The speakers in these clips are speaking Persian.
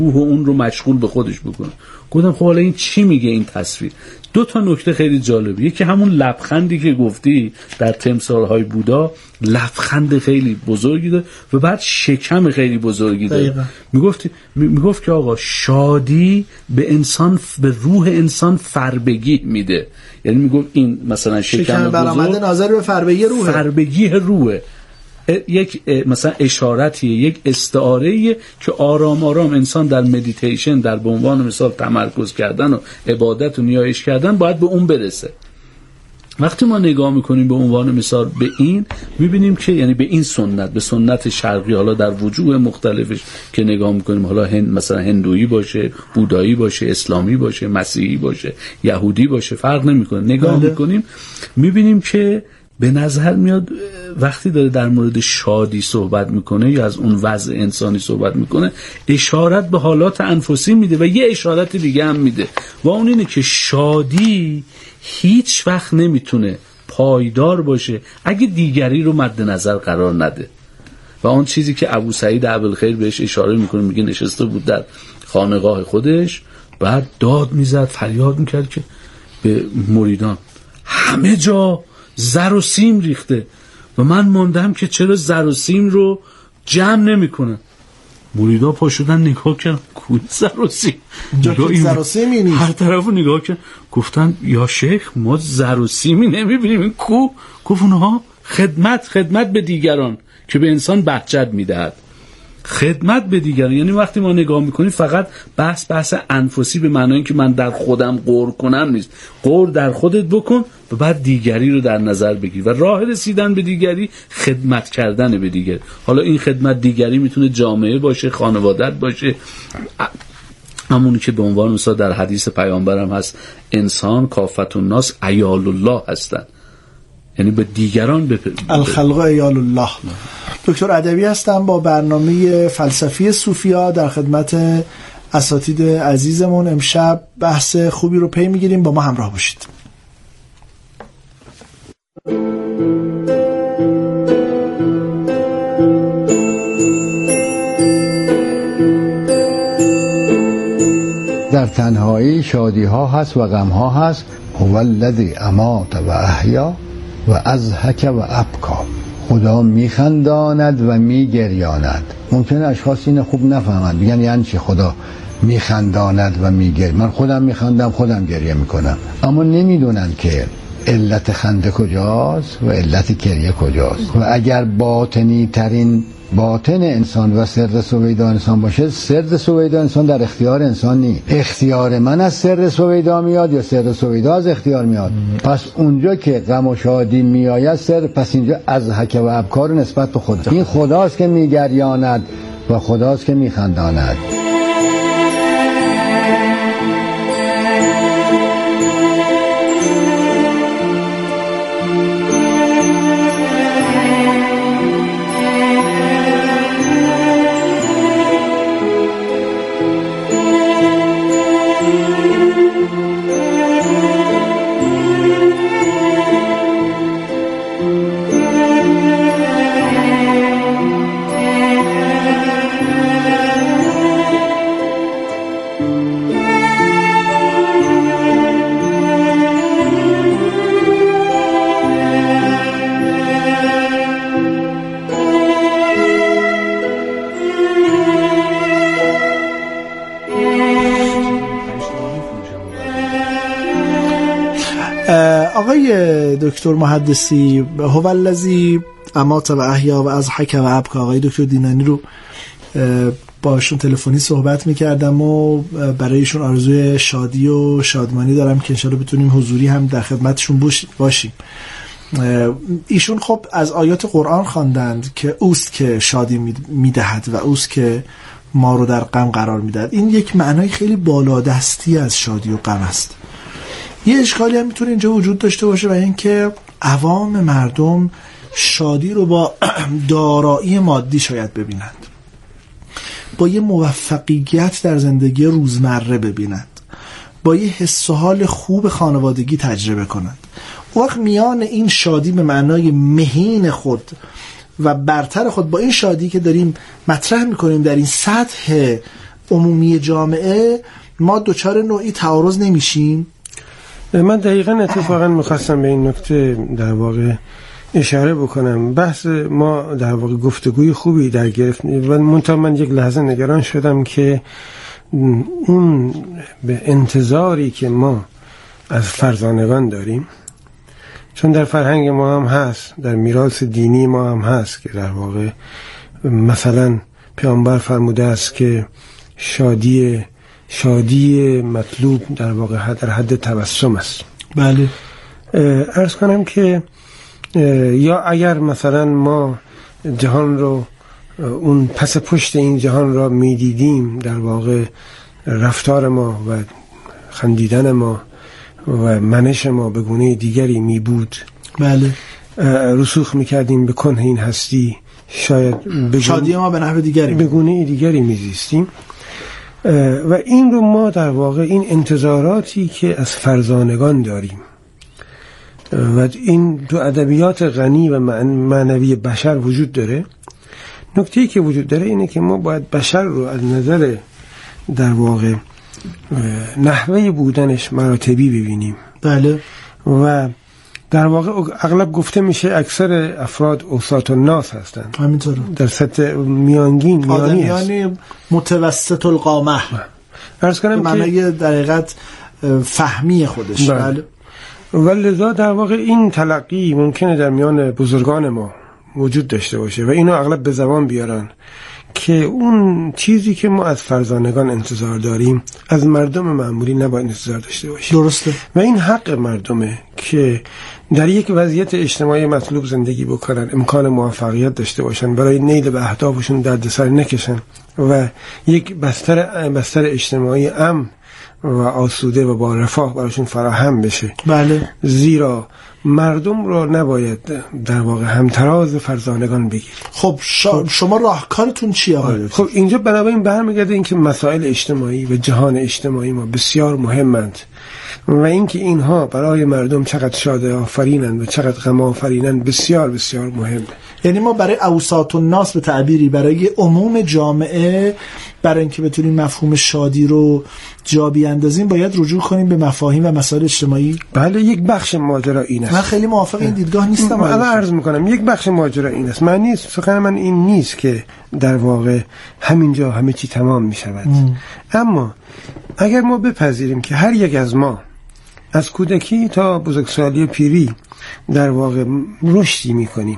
روح اون رو مشغول به خودش بکنه. گفتم خب حالا این چی میگه این تصویر؟ دو تا نکته خیلی جالبه. یکی همون لبخندی که گفتی در تمثال‌های بودا، لبخند خیلی بزرگی داره و بعد شکم خیلی بزرگی داره. میگفت که آقا شادی به انسان، به روح انسان فربگی میده. یعنی میگفت این مثلا شکم برآمده ناظر به فربگی روحه. یک مثلا اشارتیه، یک استعاره‌ایه که آرام آرام انسان در مدیتیشن، در به عنوان مثال تمرکز کردن و عبادت و نیایش کردن باید به اون برسه. وقتی ما نگاه میکنیم به عنوان مثال به این، میبینیم که یعنی به این سنت، به سنت شرقی، حالا در وجوه مختلفش که نگاه میکنیم، حالا مثلا هندویی باشه، بودایی باشه، اسلامی باشه، مسیحی باشه، یهودی باشه، فرق نمیکنه، نگاه میکنیم میبینیم که به نظر میاد وقتی داره در مورد شادی صحبت میکنه یا از اون وضع انسانی صحبت میکنه، اشارت به حالات انفسی میده و یه اشارت دیگه هم میده و اون اینه که شادی هیچ وقت نمیتونه پایدار باشه اگه دیگری رو مد نظر قرار نده. و اون چیزی که ابو سعید ابوالخیر بهش اشاره میکنه، میگه نشسته بود در خانقاه خودش، بعد داد میزد، فریاد میکرد که به مریدان همه جا زر و سیم ریخته و من موندم که چرا زر و سیم رو جمع نمیکنن. مریدا پا شدن نگاه کردن، کو زر و سیم؟ زر و سیمی نیست. هر طرفو نگاه کردن، گفتن یا شیخ ما زر و سیمی نمیبینیم. این کو؟ گفت اونها خدمت به دیگران که به انسان بهجت میدهد. خدمت به دیگران یعنی وقتی ما نگاه میکنیم فقط بحث انفسی به معنای اینکه من در خودم غور کنم نیست. غور در خودت بکن و بعد دیگری رو در نظر بگیر و راه رسیدن به دیگری خدمت کردن به دیگری. حالا این خدمت دیگری میتونه جامعه باشه، خانوادت باشه، همونی که به عنوان مثلا در حدیث پیامبرم هست انسان کافت الناس عیال الله هستن، یعنی به دیگران الخلق عیال الله. دکتر ادبی هستم با برنامه فلسفی صوفیا در خدمت اساتید عزیزمون. امشب بحث خوبی رو پی میگیریم، با ما همراه باشید. در تنهایی شادی ها هست و غم ها هست. هو الذی امات و احیا و اضحک و ابکا. خدا میخنداند و میگریاند. ممکنه اشخاص این خوب نفهمند، میگن یعنی چی خدا میخنداند و میگریه؟ من خودم میخندم، خودم گریه میکنم، اما نمیدونن که علت خنده کجاست و علت گریه کجاست. و اگر باطنی ترین باطن انسان و سر سویدا انسان باشه، سر سویدا انسان در اختیار انسان نیست. اختیار من از سر سویدا میاد یا سر سویدا از اختیار میاد. پس اونجا که غم و شادی میآید سر، پس اینجا اضحک و ابکار نسبت به خدا. این خداست که میگریاند و خداست که میخنداند. آقای دکتر محدثی، هو الذی امات و احیا و اضحک و ابکا، آقای دکتر دینانی رو باشون تلفنی صحبت میکردم و برایشون آرزوی شادی و شادمانی دارم که انشاءالله بتونیم حضوری هم در خدمتشون باشیم. ایشون خب از آیات قرآن خواندند که اوست که شادی میدهد و اوست که ما رو در غم قرار میدهد. این یک معنای خیلی بالادستی از شادی و غم است. یه اشکالی هم میتونه اینجا وجود داشته باشه و این که عوام مردم شادی رو با دارایی مادی شاید ببینند، با یه موفقیت در زندگی روزمره ببینند، با یه حس و حال خوب خانوادگی تجربه کنند. وقت میان این شادی به معنای مهین خود و برتر خود با این شادی که داریم مطرح میکنیم در این سطح عمومی جامعه ما دچار نوعی تعارض نمیشیم؟ من دقیقاً اتفاقاً میخواستم به این نکته در واقع اشاره بکنم. بحث ما در واقع گفتگوی خوبی در گرفت و من یک لحظه نگران شدم که اون به انتظاری که ما از فرزانگان داریم، چون در فرهنگ ما هم هست، در میراث دینی ما هم هست که در واقع مثلا پیامبر فرموده است که شادی مطلوب در واقع در حد تبسم است. بله. عرض کنم که یا اگر مثلا ما جهان رو، اون پس پشت این جهان را میدیدیم، در واقع رفتار ما و خندیدن ما و منش ما به گونه دیگری می بود، بله، رسوخ میکردیم به کنه این هستی، شاید شادی ما به نحو دیگری به گونه دیگری میزیستیم. و این رو ما در واقع این انتظاراتی که از فرزانگان داریم و این تو ادبیات غنی و معنوی بشر وجود داره. نکته‌ای که وجود داره اینه که ما باید بشر رو از نظر در واقع نحوه بودنش مراتبی ببینیم. بله. و در واقع اغلب گفته میشه اکثر افراد اوساط الناس هستند. همینطوره. در سطح میانی یعنی متوسط القامه. عرض کنم که معنی در حقیقت فهمی خودش. بله. ولذا در واقع این تلقی ممکنه در میان بزرگان ما وجود داشته باشه و اینو اغلب به زبان بیارن که اون چیزی که ما از فرزانگان انتظار داریم از مردم معمولی نباید انتظار داشته باشیم. درسته. و این حق مردمه که در یک وضعیت اجتماعی مطلوب زندگی بکنن، امکان موفقیت داشته باشن، برای نیل به اهدافشون دردسر نکشن و یک بستر اجتماعی امن و آسوده و با رفاه براشون فراهم بشه. بله. زیرا مردم رو نباید در واقع همتراز فرزانگان بگیر. خب شما راهکارتون چیه آقای؟ خب اینجا بنابراین برمیگرده اینکه مسائل اجتماعی و جهان اجتماعی ما بسیار مهمند و اینکه اینها برای مردم چقدر شاده آفرینند و چقدر غم آفرینند بسیار بسیار مهمه. یعنی ما برای اوساط الناس به تعبیری برای عموم جامعه، برای اینکه بتونیم مفهوم شادی رو جا بیاندازیم باید رجوع کنیم به مفاهیم و مسائل اجتماعی. بله، یک بخش ماجرا این است. من خیلی موافق این دیدگاه نیستم. من عرض میکنم یک بخش ماجرا این است. معنی سخن من این نیست که در واقع همینجا همه چی تمام میشود. اما اگر ما بپذیریم که هر یک از ما از کودکی تا بزرگسالی پیری در واقع رشدی میکنیم،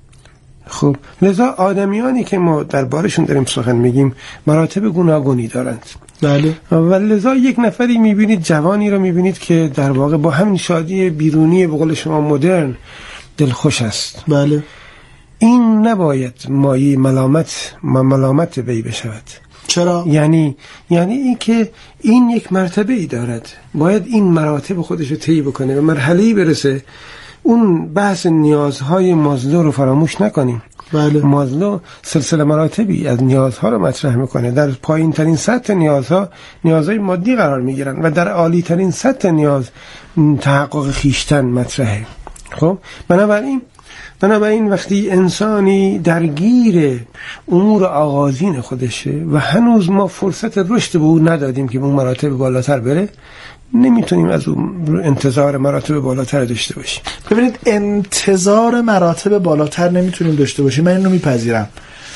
خب لذا آدمیانی که ما دربارشون داریم سخن میگیم مراتب گوناگونی دارند. بله. و لذا یک نفری میبینید، جوانی رو میبینید که در واقع با همین شادی بیرونی به قول شما مدرن دلخوش است. بله. این نباید مایه ملامت وی بشود. چرا؟ یعنی این که این یک مرتبه ای دارد، باید این مراتب خودش رو طی بکنه و مرحله‌ای برسه. اون بحث نیازهای مازلو رو فراموش نکنیم. بله. مازلو سلسله مراتبی از نیازها رو مطرح میکنه. در پایین ترین سطح نیازهای مادی قرار میگیرن و در عالی ترین سطح نیاز تحقق خیشتن مطرحه. خب بنابراین وقتی انسانی درگیر امور آغازین خودشه و هنوز ما فرصت رشد به او ندادیم که به اون مراتب بالاتر بره، نمیتونیم از اون انتظار مراتب بالاتر داشته باشیم. ببینید، انتظار مراتب بالاتر نمیتونیم داشته باشیم. من اینو میپذیرم.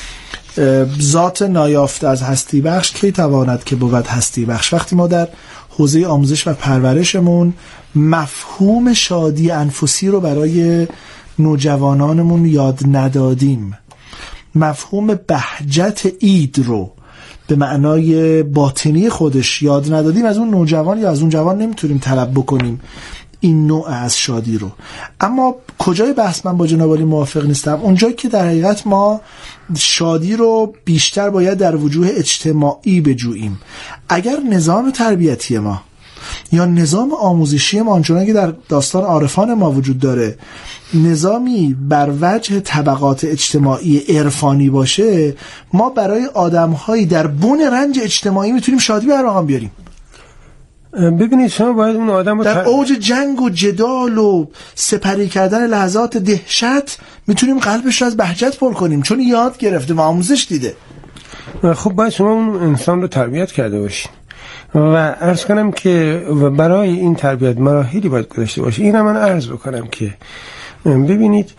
ذات نایافته از هستی بخش کی تواند که بود هستی بخش؟ وقتی ما در حوزه آموزش و پرورشمون مفهوم شادی انفسی رو برای نوجوانانمون یاد ندادیم، مفهوم بهجت عید رو به معنای باطنی خودش یاد ندادیم، از اون نوجوان یا از اون جوان نمیتونیم طلب بکنیم این نوع از شادی رو. اما کجای بحث من با جناب عالی موافق نیستم؟ اونجایی که در حقیقت ما شادی رو بیشتر باید در وجوه اجتماعی بجوییم. اگر نظام تربیتی ما یا نظام آموزشی ما آنچنان که در داستان عارفان ما وجود داره نظامی بر وجه طبقات اجتماعی عرفانی باشه، ما برای آدم‌هایی در بن رنج اجتماعی میتونیم شادی به رقم بیاریم. ببینید شما باید اون آدم رو در اوج جنگ و جدال و سپری کردن لحظات دهشت میتونیم قلبش رو از بهجت پر کنیم، چون یاد گرفته و آموزش دیده. خب باید شما اون انسان رو تربیت کرده باشین و عرض کنم که برای این تربیت مراحلی باید گذاشته باشه. این من عرض بکنم که ببینید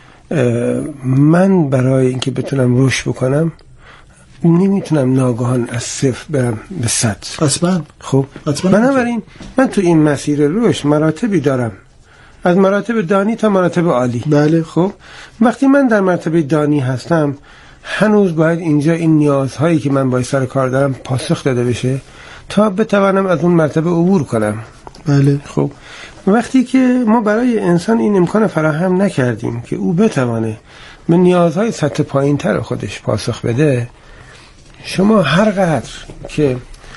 من برای اینکه بتونم رشد بکنم نمیتونم ناگهان از 0 برم به 100. اصلا خب بنابراین من تو این مسیر رشد مراتبی دارم، از مراتب دانی تا مراتب عالی. بله. خب وقتی من در مرتبه دانی هستم هنوز باید اینجا این نیازهایی که من باید سر کار دارم پاسخ داده بشه تا بتوانم از اون مرتبه عبور کنم. بله. خب وقتی که ما برای انسان این امکان فراهم نکردیم که او بتوانه به نیازهای سطح پایین‌تر خودش پاسخ بده، شما هر قدر که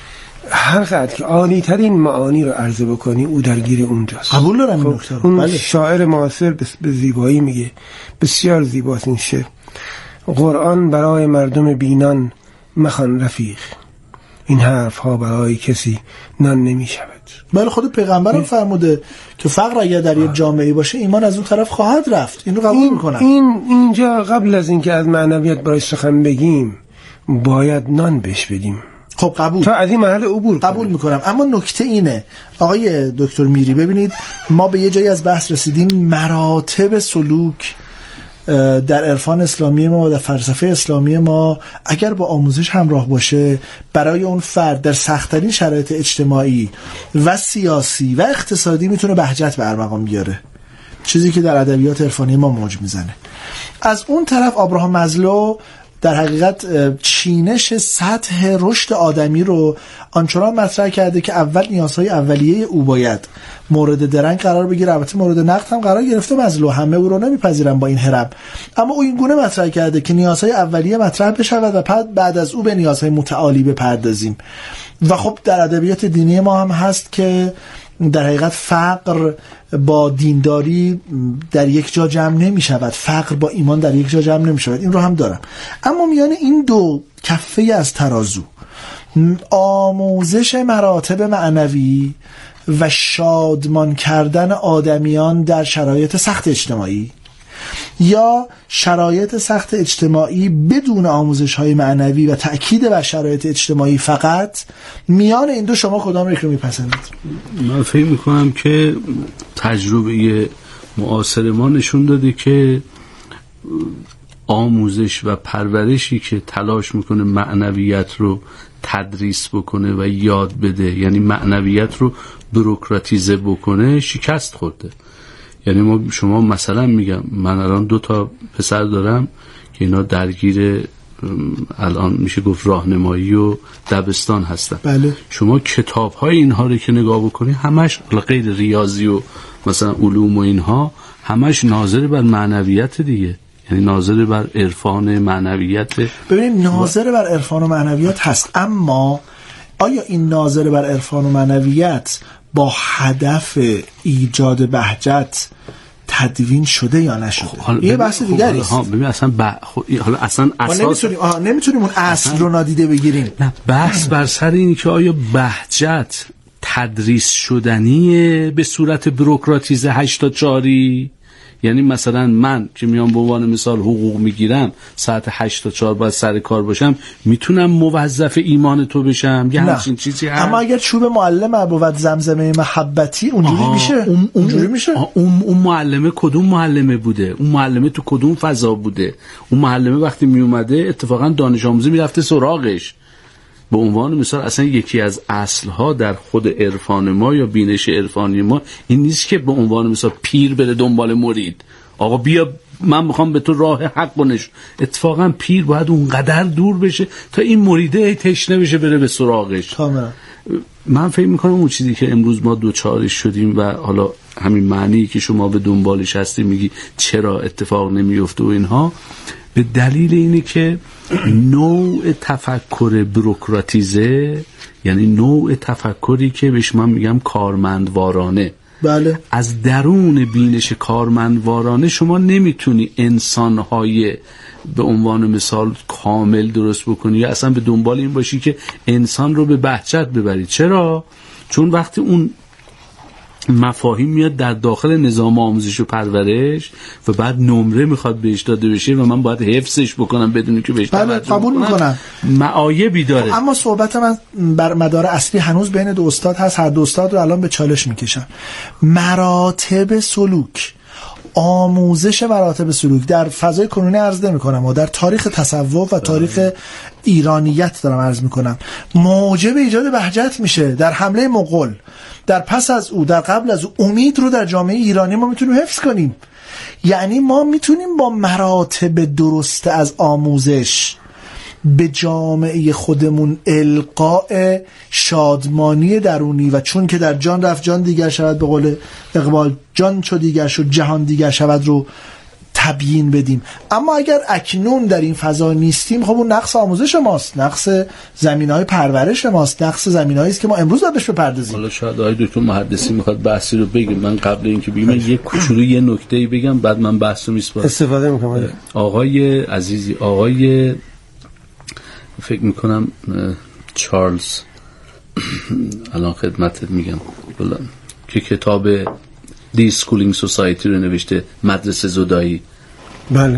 عالی ترین معانی رو عرضه بکنی او درگیر اونجاست. قبول دارم این نکته رو. اون شاعر معاصر به زیبایی میگه، بسیار زیباست این شعر: قرآن برای مردم بینان مخوان رفیق، این حرف ها برای کسی نان نمی شود. بله خود پیغمبر هم فرموده که فقر اگر در یک جامعه باشه ایمان از اون طرف خواهد رفت. اینو قبول میکنم. اینجا قبل از اینکه از معنویت برای سخن بگیم باید نان بهش بدیم. خب قبول، تا از این مرحله عبور قبول میکنم. اما نکته اینه آقای دکتر میری، ببینید ما به یه جایی از بحث رسیدیم، مراتب سلوک در عرفان اسلامی ما و در فلسفه اسلامی ما اگر با آموزش همراه باشه برای اون فرد در سخت‌ترین شرایط اجتماعی و سیاسی و اقتصادی میتونه بهجت به ارمغان بیاره، چیزی که در ادبیات عرفانی ما موج میزنه. از اون طرف آبراهام مازلو در حقیقت چینش سطح رشد آدمی رو آنچنان مطرح کرده که اول نیازهای اولیه او باید مورد درنگ قرار بگیره. البته مورد نقد هم قرار گرفته مازلو، همه او رو نمیپذیرن با این هرم، اما او این گونه مطرح کرده که نیازهای اولیه مطرح بشود و بعد از او به نیازهای متعالی بپردازیم. و خب در ادبیات دینی ما هم هست که در حقیقت فقر با دینداری در یک جا جمع نمی شود، فقر با ایمان در یک جا جمع نمی شود. این رو هم دارم. اما میان این دو کفه از ترازو، آموزش مراتب معنوی و شادمان کردن آدمیان در شرایط سخت اجتماعی یا شرایط سخت اجتماعی بدون آموزش های معنوی و تأکید بر شرایط اجتماعی فقط، میان این دو شما کدام یک رو میپسندید؟ من فکر میکنم که تجربه معاصر ما نشون داده که آموزش و پرورشی که تلاش میکنه معنویت رو تدریس بکنه و یاد بده، یعنی معنویت رو بروکراتیزه بکنه، شکست خورده. یعنی شما مثلا میگم من الان 2 پسر دارم که اینا درگیر الان میشه گفت راهنمایی و دبستان هستن. بله. شما کتاب‌های اینها رو که نگاه بکنی همش غیر ریاضی و مثلا علوم و اینها همش ناظر بر معنویت دیگه، یعنی ناظر بر عرفان معنویت. ببینید ناظر بر عرفان و معنویت هست، اما آیا این ناظر بر عرفان و معنویت با هدف ایجاد بهجت تدوین شده یا نشده؟ یه بحث دیگری است. ببین حالا اصلا اساس نمیتونیم اون اصل رو نادیده بگیریم. نه، بحث بر سر اینه که آیا بهجت تدریس شدنیه به صورت بروکراتیزه 8 تا 4، یعنی مثلا من که میام به عنوان مثال حقوق میگیرم ساعت 8 تا 4 باید سر کار باشم، میتونم موظف ایمان تو بشم؟ یه همچین چیزی هست. اما اگر چوب معلم بود زمزمه محبتی اونجوری میشه؟ اونجوری میشه؟ اون معلمه کدوم معلمه بوده؟ اون معلمه تو کدوم فضا بوده؟ اون معلمه وقتی میومده اتفاقا دانش آموزی میرفته سراغش. به عنوان مثال اصلا یکی از اصلها در خود عرفان ما یا بینش عرفانی ما این نیست که به عنوان مثال پیر بره دنبال مرید، آقا بیا من میخوام به تو راه حق بنش. اتفاقا پیر باید اونقدر دور بشه تا این مریده تشنه بشه بره به سراغش. من فکر میکنم اون چیزی که امروز ما دوچارش شدیم و حالا همین معنی که شما به دنبالش هستی میگی چرا اتفاق نمیفته و اینها، به دلیل اینه که نوع تفکر بروکراتیزه، یعنی نوع تفکری که بهش من میگم کارمندوارانه، بله، از درون بینش کارمندوارانه شما نمیتونی انسانهای به عنوان مثال کامل درست بکنی یا اصلا به دنبال این باشی که انسان رو به بهجت ببری. چرا؟ چون وقتی اون مفاهیم میاد در داخل نظام آموزش و پرورش و بعد نمره میخواد بهش داده بشه و من باید حفظش بکنم بدونی که بهش بله قبول میکنم. معایبی داره. اما صحبت من بر مدار اصلی هنوز بین دو استاد هست، هر دو استاد رو الان به چالش میکشم. مراتب سلوک، آموزش مراتب سلوک در فضای کنونی عرض نمی‌کنم و در تاریخ تصوف و تاریخ ایرانیت دارم عرض می‌کنم، موجب ایجاد بهجت میشه. در حمله مغول، در پس از او، در قبل از او، امید رو در جامعه ایرانی ما میتونیم حفظ کنیم. یعنی ما میتونیم با مراتب درست از آموزش به جامعه خودمون القاء شادمانی درونی و چون که در جان رفت جان دیگر شود، به قول اقبال جان چو دیگر شد جهان دیگر شود رو تبیین بدیم. اما اگر اکنون در این فضا نیستیم، خب اون نقص آموزش ماست، نقص زمینه‌های پرورش ماست، نقص زمینه‌ای است که ما امروز باید بهش بپردازیم. حالا شاید آقای دکتر محدثی میخواد بحثی رو بگم. من قبل اینکه بگم یه کوچولو یه نکته‌ای بگم، بعد من بحث رو میسپارم. استفاده می‌کنم. آقای عزیزی، آقای فکر میکنم چارلز الان خدمتت میگم که کتاب دی اسکولینگ سوسایتی رو نوشته، مدرسه زدایی. بله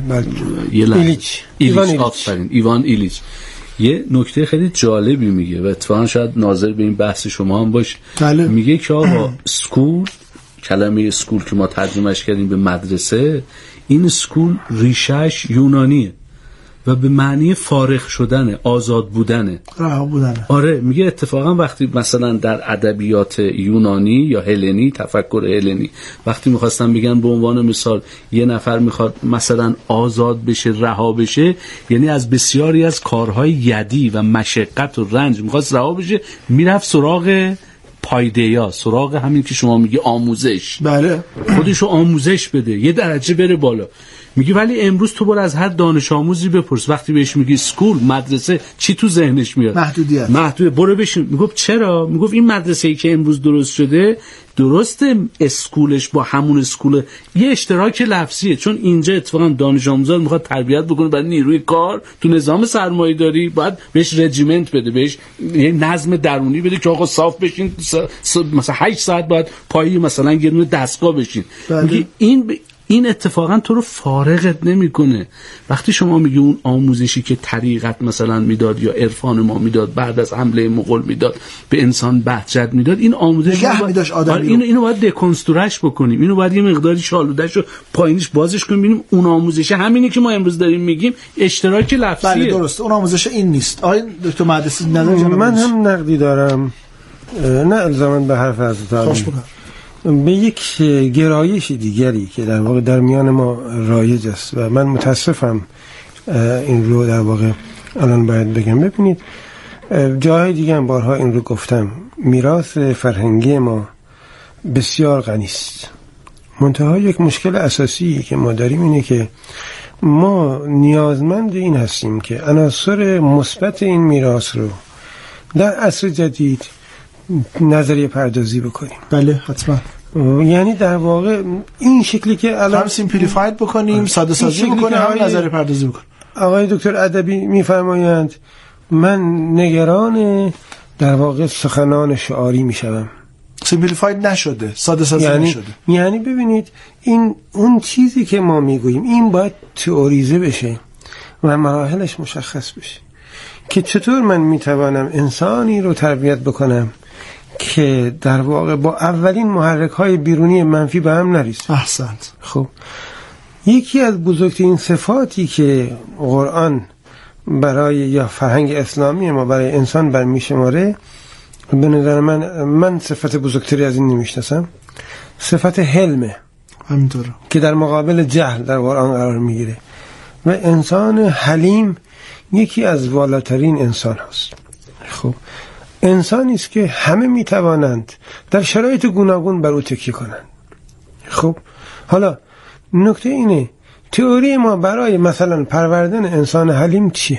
ایوان ایلیچ یه نکته خیلی جالبی میگه و اتفاقا شاید ناظر به این بحث شما هم باشه. بله. میگه که آقا اسکول، کلمه اسکول که ما ترجمهش کردیم به مدرسه، این اسکول ریشهش یونانیه و به معنی فارغ شدنه، آزاد بودنه، رها بودنه. آره، میگه اتفاقا وقتی مثلا در ادبیات یونانی یا هلنی، تفکر هلنی، وقتی میخواستن بگن به عنوان مثال یه نفر میخواد مثلا آزاد بشه، رها بشه، یعنی از بسیاری از کارهای یدی و مشقت و رنج میخواست رها بشه، میرفت سراغ پایدیا، سراغ همین که شما میگی آموزش. بله. خودشو آموزش بده، یه درجه بره بالا. میگی ولی امروز تو برو از هر دانش آموزی بپرس، وقتی بهش میگی اسکول، مدرسه، چی تو ذهنش میاد؟ محدودیت. برو بشین. میگفت چرا؟ میگفت این مدرسه‌ای که امروز درست شده، درسته اسکولش با همون اسکول یه اشتراک لفظیه، چون اینجا اتفاقا دانش آموزا میخواد تربیت بکنه برای نیروی کار تو نظام سرمایه‌داری، باید بهش رجیمنت بده، بهش یه نظم درونی بده که آقا صاف بشین، مثلا 8 ساعت باید پایی مثلا یه دونه دستگاه بشین. میگی این اتفاقا تو رو فارغت نمیکنه. وقتی شما میگی اون آموزشی که طریقت مثلا میداد یا عرفان ما میداد، بعد از حمله مغول میداد، به انسان بهجت میداد، این آموزش اینو باید دکنسترش بکنیم، اینو باید یه مقداری شالودهشو پایینش بازش کنیم، ببینیم اون آموزش همینی که ما امروز داریم میگیم اشتراک لفظیه. بله درسته، اون آموزش این نیست. آقای دکتر محدثی نظر جناب من هم نقدی دارم، نه الزاما به حرف حضرت به یک گرایش دیگری که در واقع در میان ما رایج است و من متاسفم این رو در واقع الان باید بگم. ببینید جاهای دیگه هم بارها این رو گفتم، میراث فرهنگی ما بسیار غنی است، منتها یک مشکل اساسی که ما داریم اینه که ما نیازمند این هستیم که عناصر مثبت این میراث رو در عصر جدید نظریه پردازی بکنیم. بله حتما. یعنی در واقع این شکلی که الان سیمپلیفاید بکنیم، ساده سازی بکنیم، هم نظریه پردازی بکنیم. آقای دکتر ادبی میفرمایند من نگران در واقع سخنان شعاری میشم. سیمپلیفاید نشده، ساده سازی نشده. یعنی ببینید این اون چیزی که ما میگوییم این باید تئوریزه بشه و مراحلش مشخص بشه که چطور من میتوانم انسانی رو تربیت بکنم که در واقع با اولین محرک‌های بیرونی منفی به هم نریزه. احسنت. خب یکی از بزرگترین صفاتی که قرآن برای یا فرهنگ اسلامی ما برای انسان برمی‌شماره، به نظر من صفت بزرگتری از این نمی‌شناسم، صفت حلمه. همینطوره که در مقابل جهل در قرآن قرار میگیره و انسان حلیم یکی از والاترین انسان هست. خب انسانی است که همه میتوانند در شرایط گوناگون بر او تکیه کنند. خب حالا نکته اینه تئوری ما برای مثلا پروردن انسان حلیم چیه؟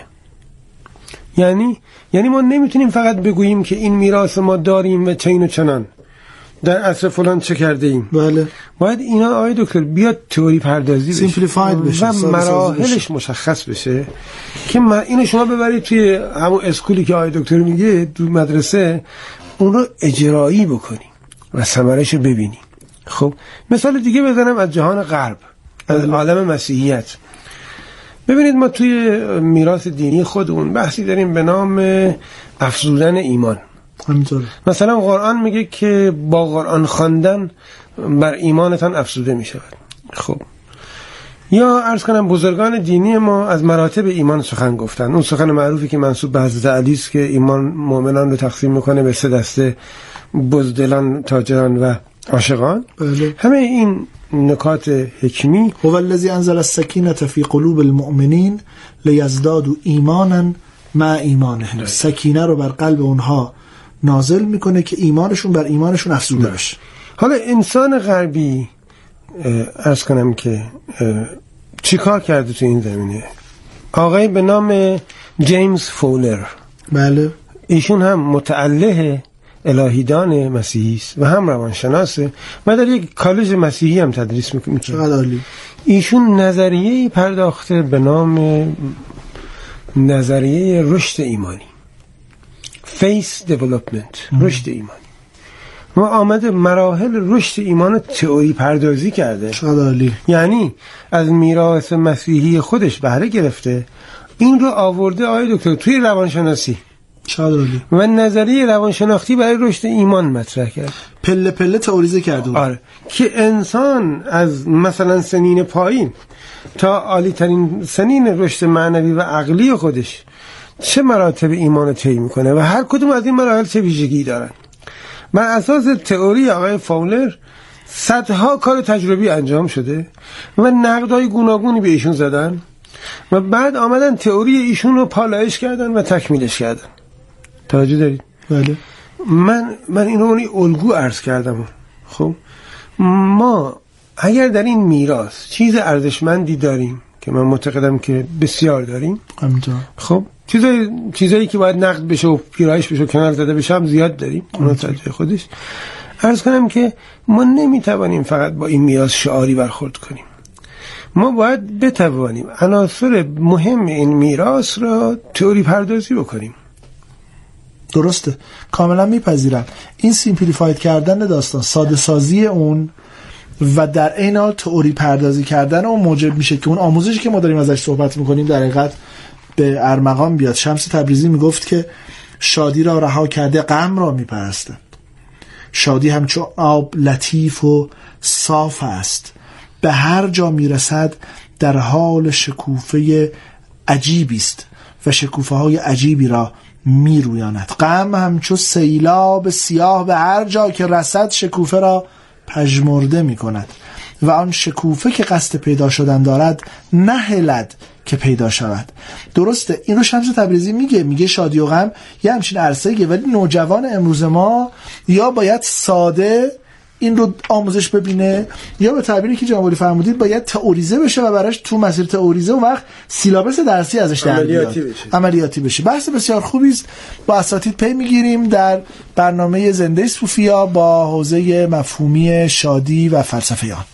یعنی ما نمیتونیم فقط بگوییم که این میراث ما داریم و چین و چنان در عصر فلان چه کرده ایم. بله. باید اینا آقای دکتر بیاد تئوری پردازی بشه، سیمپلیفاید بشه و مراحلش مشخص بشه که اینو شما ببرید توی همون اسکولی که آقای دکتر میگه تو مدرسه، اون رو اجرایی بکنی و ثمرش رو ببینی. خب مثال دیگه بزنم از جهان غرب، از عالم مسیحیت. ببینید ما توی میراث دینی خودمون بحثی داریم به نام افزودن ایمان. همینطور مثلا قرآن میگه که با قرآن خواندن بر ایمانتان افزوده میشود. خب یا عرض کنم بزرگان دینی ما از مراتب ایمان سخن گفتن. اون سخن معروفی که منسوب به حضرت علی است که ایمان مؤمنان رو تقسیم میکنه به 3 دسته: بزدلان، تاجران و عاشقان. بله. همه این نکات حکمی. هو الذی انزل السکینة فی قلوب المؤمنین لیزدادوا ایمانا مع ایمانهم. سکینه رو بر قلب اونها نازل میکنه که ایمانشون بر ایمانشون افزوده بشه. حالا انسان غربی عرض کنم که چی کار کرده تو این زمینه؟ آقای به نام جیمز فولر، بله، ایشون هم متعله الهیدان مسیحی است و هم روانشناسه و در یک کالج مسیحی هم تدریس میکنه. چقدر عالی. ایشون نظریه‌ای پرداخته به نام نظریه رشد ایمانی، فیث دیولپمنت، رشد ایمانی. و آمده مراحل رشد ایمان تئوری پردازی کرده. چقدر عالی. یعنی از میراث مسیحی خودش بهره گرفته، این رو آورده آقای دکتر توی روانشناسی. چقدر عالی. و نظریه روانشناختی برای رشد ایمان مطرح کرد. پله پله تئوریزه کرده. آره، که انسان از مثلا سنین پایین تا عالی ترین سنین رشد معنوی و عقلی خودش چه مراتب ایمان رو طی میکنه و هر کدوم از این مراحل چه ویژگی دارن. بر اساس تئوری آقای فاولر صدها کار تجربی انجام شده و نقدهای گوناگونی به ایشون زدن و بعد آمدن تئوری ایشون رو پالایش کردن و تکمیلش کردن. توجه دارید؟ بله. من این رو الگو عرض کردم. خب ما اگر در این میراث چیز ارزشمندی داریم که من معتقدم که بسیار داریم، همینطور، خب چیزایی که باید نقد بشه و پیرایش بشه و کنار زده بشه هم زیاد داریم. اون تا خودش عرض کنم که ما نمیتوانیم فقط با این میراث شعاری برخورد کنیم. ما باید بتوانیم عناصر مهم این میراث را تئوری پردازی بکنیم. درسته، کاملا میپذیرم. این سیمپلیفاید کردن داستان، ساده سازی اون و در عین حال تئوری پردازی کردن اون موجب میشه که اون آموزشی که ما داریم ازش صحبت میکنیم در حقیقت به ارمغان بیاد. شمس تبریزی میگفت که شادی را رها کرده غم را میپرستند. شادی همچون آب لطیف و صاف است، به هر جا میرسد در حال شکوفه عجیبی است و شکوفه های عجیبی را میرویاند. غم همچون سیلاب سیاه به هر جا که رسد شکوفه را پژمرده میکند و آن شکوفه که قصد پیدا شدن دارد نهلد که پیدا شود. درسته، این رو شمس تبریزی میگه شادی و غم یه همچین عرصه‌ایه، ولی نوجوان امروز ما یا باید ساده این رو آموزش ببینه یا به تعبیری که جناب علی فرمودید باید تئوریزه بشه و براش تو مسیر تئوریزه اون وقت سیلابس درسی ازش در بیاد، عملیاتی بشه. بحث بسیار خوبی است. با اساتید پی میگیریم در برنامه زنده صوفیا با حوزه مفهومی شادی و فلسفه آن.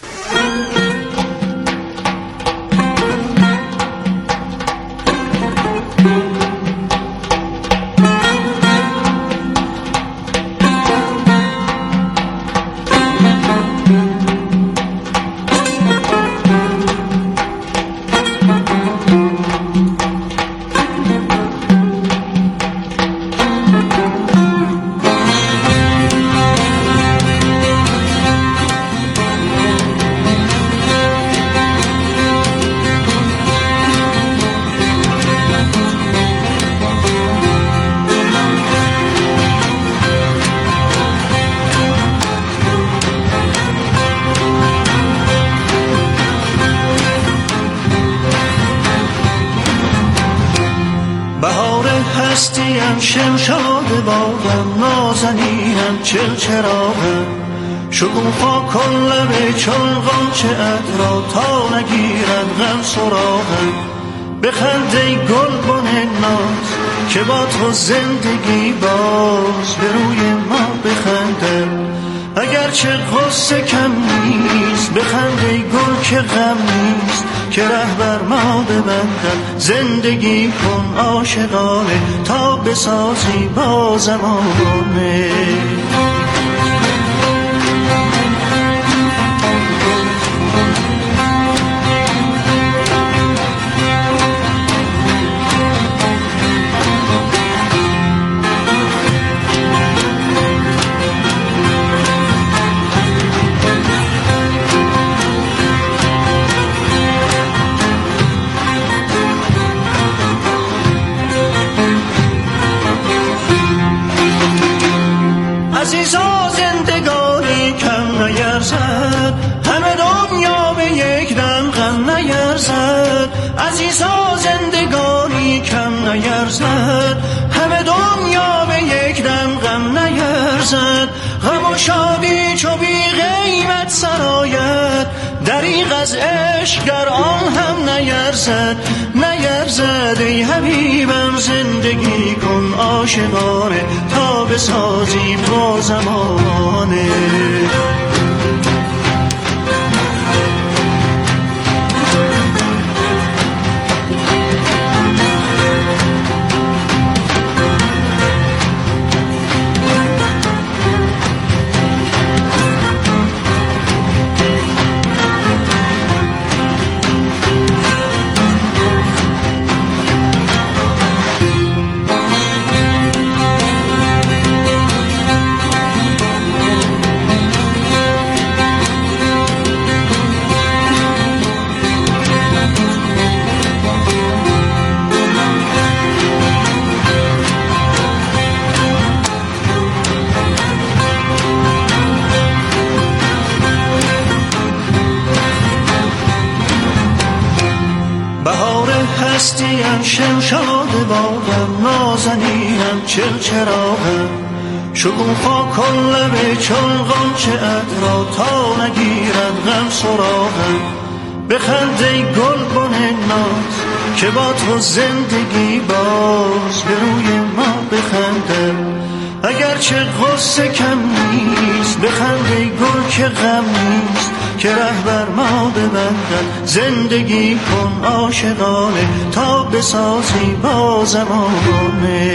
شمشاد باغم نازنینم چلچراغم شکوفا کن لبه چون غنچه ادرا تا نگیرد غم سراغم بخند ای گلبن ناز که با تو زندگی باز به روی ما بخندم اگرچه غصه کم نیست بخند ای گل که غم نیست که رهبر ما ببندم زندگی کن عاشقانه تا بسازی با زمانه عزیزا زندگانی کم نیرزد، همه دنیا به یک دم غم نیرزد. عزیزا زندگانی کم نیرزد، همه دنیا به یک دم غم نیرزد. غم و شادی چو بی قیمت سرآید، دریغ از عشق گر آن هم نیرزد. نیرزد ای حبیبم زندگی کن عاشقانه، تا بسازی با زمانه. هستیم شمشاد بادم، نازنینم چرچراغم، شکوفا کن لب چون غنچه را، تا نگیرد غم سراغم. بخند ای گلبن ناز که با تو زندگی باز به روی ما بخندم، اگرچه غصه کم نیست. بخند ای گل که غم نیست، که رهبر ما ببندد. زندگی کن عاشقانه، تا بسازی با زمانه.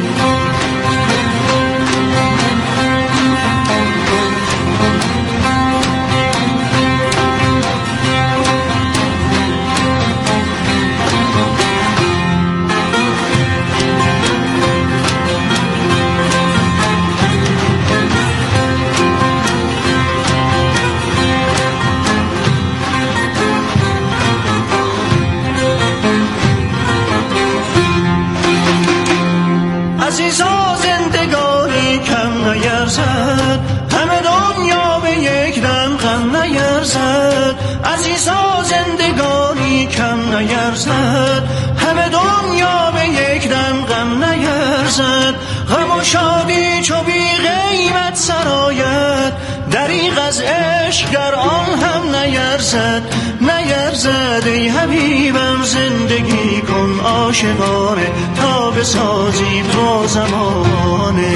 عزیزا زندگانی کم نیرزد، همه دنیا به یک دم غم نیرزد. عزیزا زندگانی کم نیرزد، همه دنیا به یک دم غم نیرزد. غم و شادی چو بی قیمت سرآید، دریغ از عشق گر آن هم نیرزد. نیرزد ای حبیبم زندگی کن عاشقانه، تا بسازی با زمانه.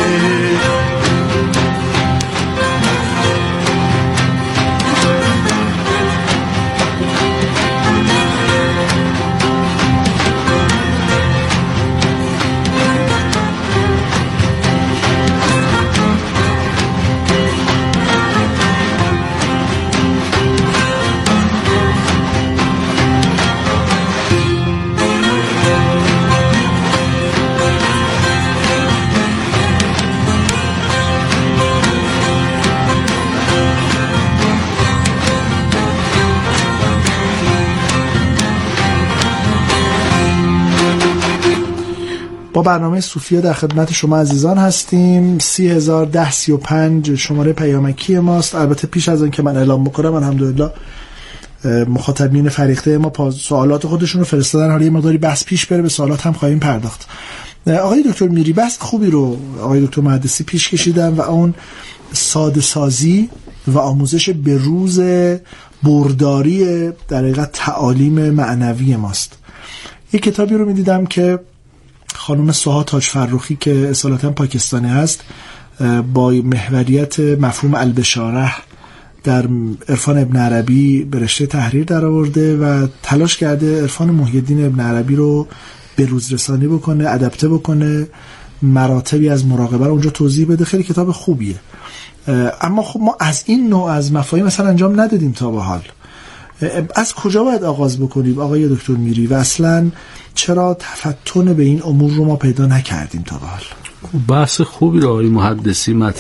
با برنامه صوفیه در خدمت شما عزیزان هستیم. 301035 شماره پیامکی ماست. البته پیش از آن که من اعلام بکنم، الحمدلله مخاطبین فریخته ما سوالات خودشون رو فرستادن. حالا یه مقداری بحث پیش بره، به سوالات هم خواهیم پرداخت. آقای دکتر میری بحث خوبی رو آقای دکتر مهدسی پیش کشیدن و اون ساده سازی و آموزش به روز برداری در حقیقت تعالیم معنوی ماست. یک کتابی رو میدیدم که خانم سوها تاج فرخی که اصالتا پاکستانی هست، با محوریت مفهوم البشاره در عرفان ابن عربی به رشته تحریر در آورده و تلاش کرده عرفان محی الدین ابن عربی رو به روز رسانی بکنه، ادپته بکنه، مراتبی از مراقبه رو اونجا توضیح بده. خیلی کتاب خوبیه. اما خب ما از این نوع از مفاهیم مثلا انجام ندادیم تا به حال. از کجا باید آغاز بکنیم آقای دکتر میری و اصلا چرا تفتن به این امور رو ما پیدا نکردیم تا به حال؟ بحث خوبی رو آقای محدثی